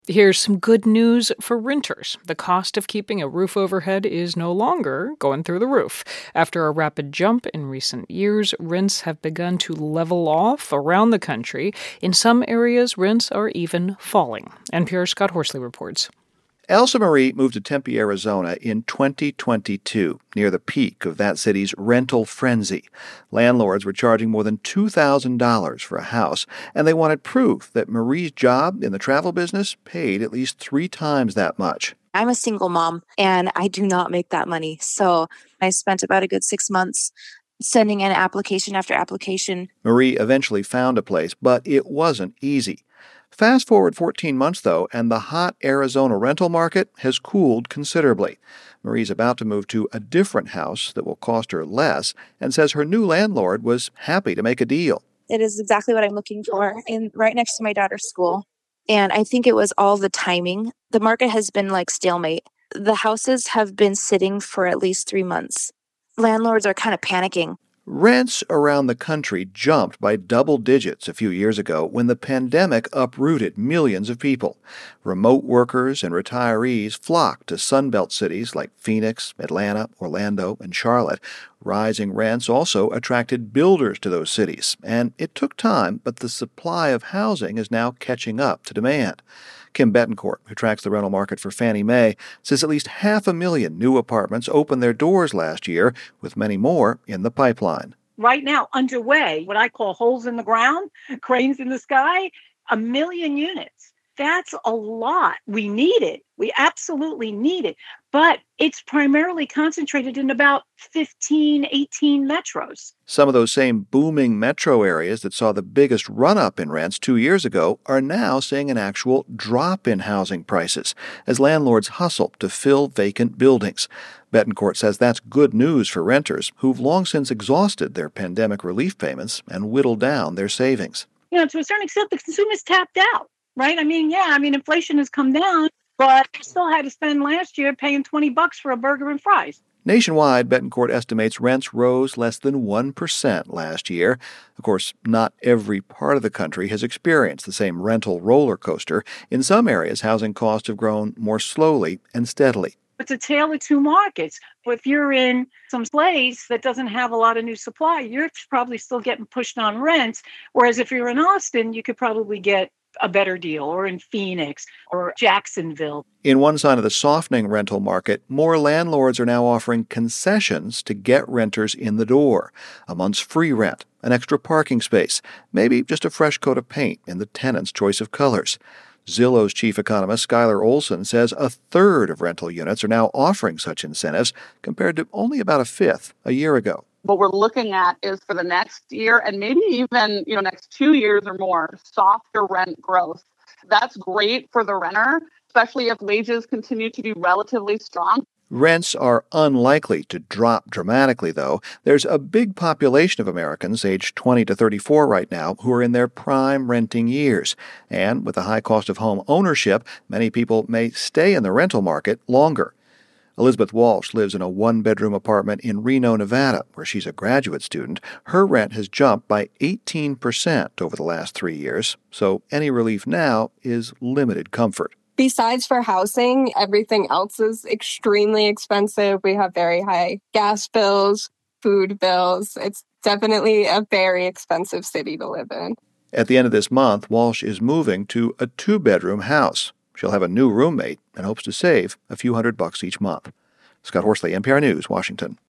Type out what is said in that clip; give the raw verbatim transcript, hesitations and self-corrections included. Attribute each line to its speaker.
Speaker 1: Here's some good news for renters. The cost of keeping a roof overhead is no longer going through the roof. After a rapid jump in recent years, rents have begun to level off around the country. In some areas, rents are even falling. N P R's Scott Horsley reports.
Speaker 2: Elsa Marie moved to Tempe, Arizona in twenty twenty-two, near the peak of that city's rental frenzy. Landlords were charging more than two thousand dollars for a house, and they wanted proof that Marie's job in the travel business paid at least three times that much.
Speaker 3: I'm a single mom, and I do not make that money. So I spent about a good six months sending in application after application.
Speaker 2: Marie eventually found a place, but it wasn't easy. Fast forward fourteen months, though, and the hot Arizona rental market has cooled considerably. Marie's about to move to a different house that will cost her less and says her new landlord was happy to make a deal.
Speaker 3: It is exactly what I'm looking for, and right next to my daughter's school. And I think it was all the timing. The market has been like stalemate. The houses have been sitting for at least three months. Landlords are kind of panicking.
Speaker 2: Rents around the country jumped by double digits a few years ago when the pandemic uprooted millions of people. Remote workers and retirees flocked to Sunbelt cities like Phoenix, Atlanta, Orlando, and Charlotte. Rising rents also attracted builders to those cities, and it took time, but the supply of housing is now catching up to demand. Kim Betancourt, who tracks the rental market for Fannie Mae, says at least half a million new apartments opened their doors last year, with many more in the pipeline.
Speaker 4: Right now, underway, what I call holes in the ground, cranes in the sky, a million units. That's a lot. We need it. We absolutely need it. But it's primarily concentrated in about fifteen, eighteen metros.
Speaker 2: Some of those same booming metro areas that saw the biggest run-up in rents two years ago are now seeing an actual drop in housing prices as landlords hustle to fill vacant buildings. Betancourt says that's good news for renters who've long since exhausted their pandemic relief payments and whittled down their savings.
Speaker 4: You know, to a certain extent, the consumer's tapped out, right? I mean, yeah, I mean, inflation has come down, but you still had to spend last year paying twenty bucks for a burger and fries.
Speaker 2: Nationwide, Betancourt estimates rents rose less than one percent last year. Of course, not every part of the country has experienced the same rental roller coaster. In some areas, housing costs have grown more slowly and steadily.
Speaker 4: It's a tale of two markets. If you're in some place that doesn't have a lot of new supply, you're probably still getting pushed on rents. Whereas if you're in Austin, you could probably get a better deal, or in Phoenix or Jacksonville.
Speaker 2: In one side of the softening rental market, more landlords are now offering concessions to get renters in the door. A month's free rent, an extra parking space, maybe just a fresh coat of paint in the tenant's choice of colors. Zillow's chief economist, Skylar Olson, says a third of rental units are now offering such incentives, compared to only about a fifth a year ago.
Speaker 5: What we're looking at is for the next year and maybe even, you know, next two years or more, softer rent growth. That's great for the renter, especially if wages continue to be relatively strong.
Speaker 2: Rents are unlikely to drop dramatically, though. There's a big population of Americans aged twenty to thirty-four right now who are in their prime renting years. And with the high cost of home ownership, many people may stay in the rental market longer. Elizabeth Walsh lives in a one-bedroom apartment in Reno, Nevada, where she's a graduate student. Her rent has jumped by eighteen percent over the last three years, so any relief now is limited comfort.
Speaker 6: Besides for housing, everything else is extremely expensive. We have very high gas bills, food bills. It's definitely a very expensive city to live in.
Speaker 2: At the end of this month, Walsh is moving to a two-bedroom house. She'll have a new roommate and hopes to save a few hundred bucks each month. Scott Horsley, N P R News, Washington.